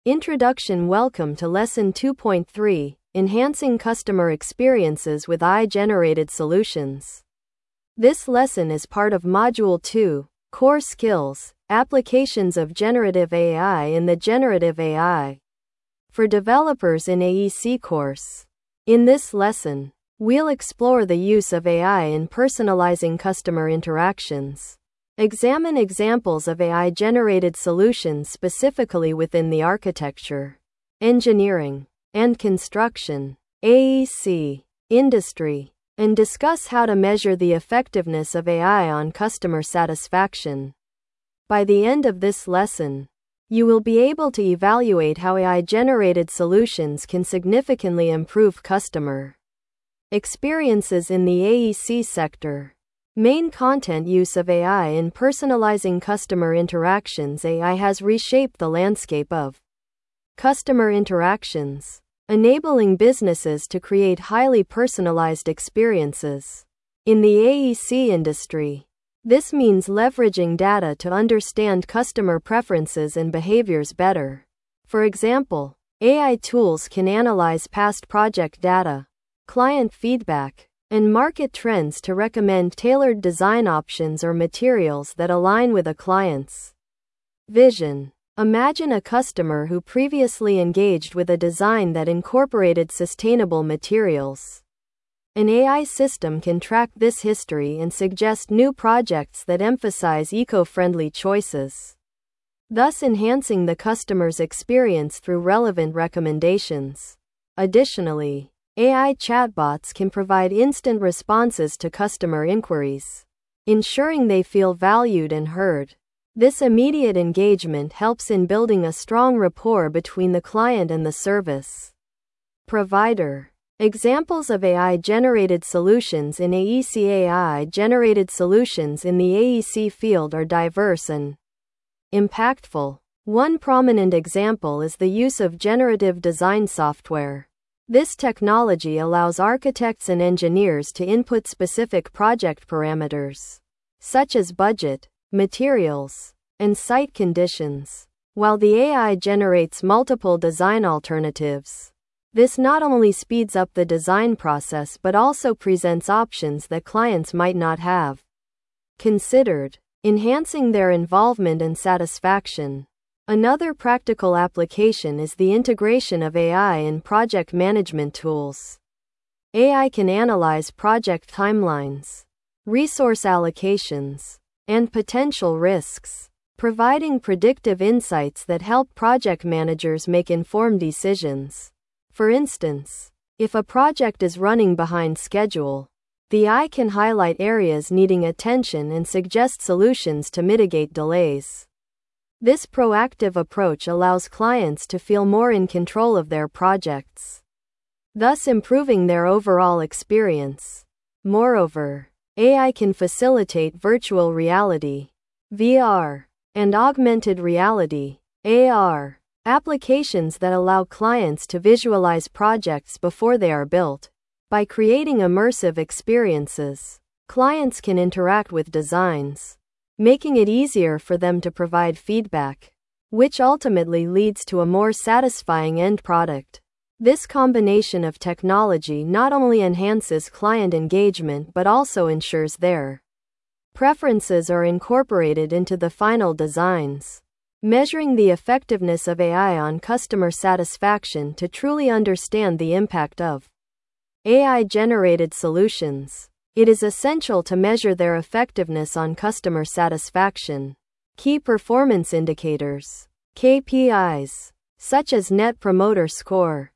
Introduction. Welcome to Lesson 2.3, Enhancing Customer Experiences with AI-Generated Solutions. This lesson is part of Module 2, Core Skills, Applications of Generative AI in the Generative AI for Developers in AEC course. In this lesson, we'll explore the use of AI in personalizing customer interactions. Examine examples of AI-generated solutions specifically within the architecture, engineering, and construction (AEC) industry, and discuss how to measure the effectiveness of AI on customer satisfaction. By the end of this lesson, you will be able to evaluate how AI-generated solutions can significantly improve customer experiences in the AEC sector. Main content. Use of AI in personalizing customer interactions. AI has reshaped the landscape of customer interactions, enabling businesses to create highly personalized experiences. In the AEC industry, this means leveraging data to understand customer preferences and behaviors better. For example, AI tools can analyze past project data, client feedback, and market trends to recommend tailored design options or materials that align with a client's vision. Imagine a customer who previously engaged with a design that incorporated sustainable materials. An AI system can track this history and suggest new projects that emphasize eco-friendly choices, thus enhancing the customer's experience through relevant recommendations. Additionally, AI chatbots can provide instant responses to customer inquiries, ensuring they feel valued and heard. This immediate engagement helps in building a strong rapport between the client and the service provider. Examples of AI-generated solutions in AEC. AI-generated solutions in the AEC field are diverse and impactful. One prominent example is the use of generative design software. This technology allows architects and engineers to input specific project parameters, such as budget, materials, and site conditions, while the AI generates multiple design alternatives. This not only speeds up the design process but also presents options that clients might not have considered, enhancing their involvement and satisfaction. Another practical application is the integration of AI in project management tools. AI can analyze project timelines, resource allocations, and potential risks, providing predictive insights that help project managers make informed decisions. For instance, if a project is running behind schedule, the AI can highlight areas needing attention and suggest solutions to mitigate delays. This proactive approach allows clients to feel more in control of their projects, thus improving their overall experience. Moreover, AI can facilitate virtual reality (VR) and augmented reality (AR) applications that allow clients to visualize projects before they are built. By creating immersive experiences, clients can interact with designs, making it easier for them to provide feedback, which ultimately leads to a more satisfying end product. This combination of technology not only enhances client engagement but also ensures their preferences are incorporated into the final designs. Measuring the effectiveness of AI on customer satisfaction. To truly understand the impact of AI-generated solutions, it is essential to measure their effectiveness on customer satisfaction. Key performance indicators, KPIs, such as Net Promoter Score,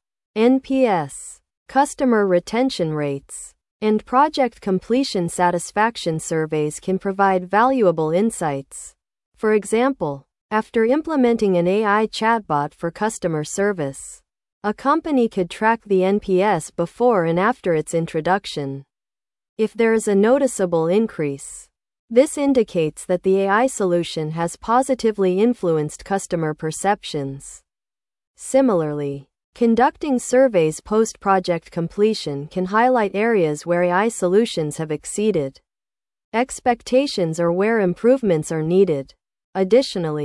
NPS, customer retention rates, and project completion satisfaction surveys can provide valuable insights. For example, after implementing an AI chatbot for customer service, a company could track the NPS before and after its introduction. If there is a noticeable increase, this indicates that the AI solution has positively influenced customer perceptions. Similarly, conducting surveys post-project completion can highlight areas where AI solutions have exceeded expectations or where improvements are needed. Additionally,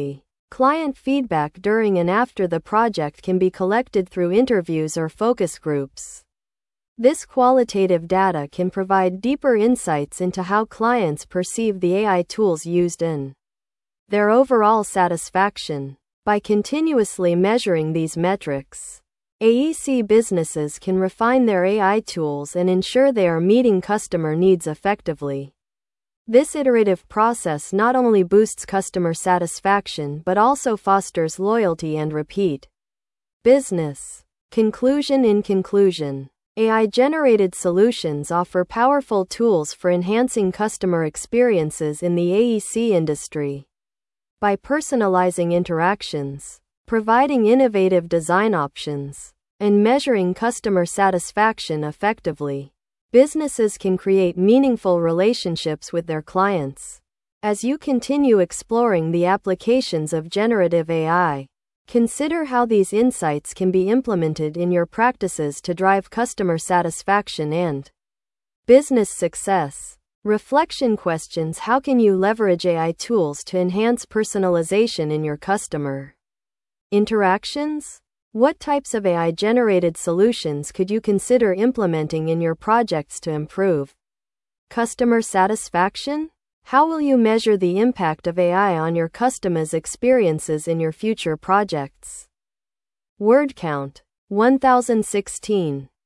Client feedback during and after the project can be collected through interviews or focus groups. This qualitative data can provide deeper insights into how clients perceive the AI tools used and their overall satisfaction. By continuously measuring these metrics, AEC businesses can refine their AI tools and ensure they are meeting customer needs effectively. This iterative process not only boosts customer satisfaction but also fosters loyalty and repeat business. Conclusion. In conclusion, AI-generated solutions offer powerful tools for enhancing customer experiences in the AEC industry. By personalizing interactions, providing innovative design options, and measuring customer satisfaction effectively, businesses can create meaningful relationships with their clients. As you continue exploring the applications of generative AI, consider how these insights can be implemented in your practices to drive customer satisfaction and business success. Reflection questions: how can you leverage AI tools to enhance personalization in your customer interactions? What types of AI-generated solutions could you consider implementing in your projects to improve customer satisfaction? How will you measure the impact of AI on your customers' experiences in your future projects? Word count: 1016.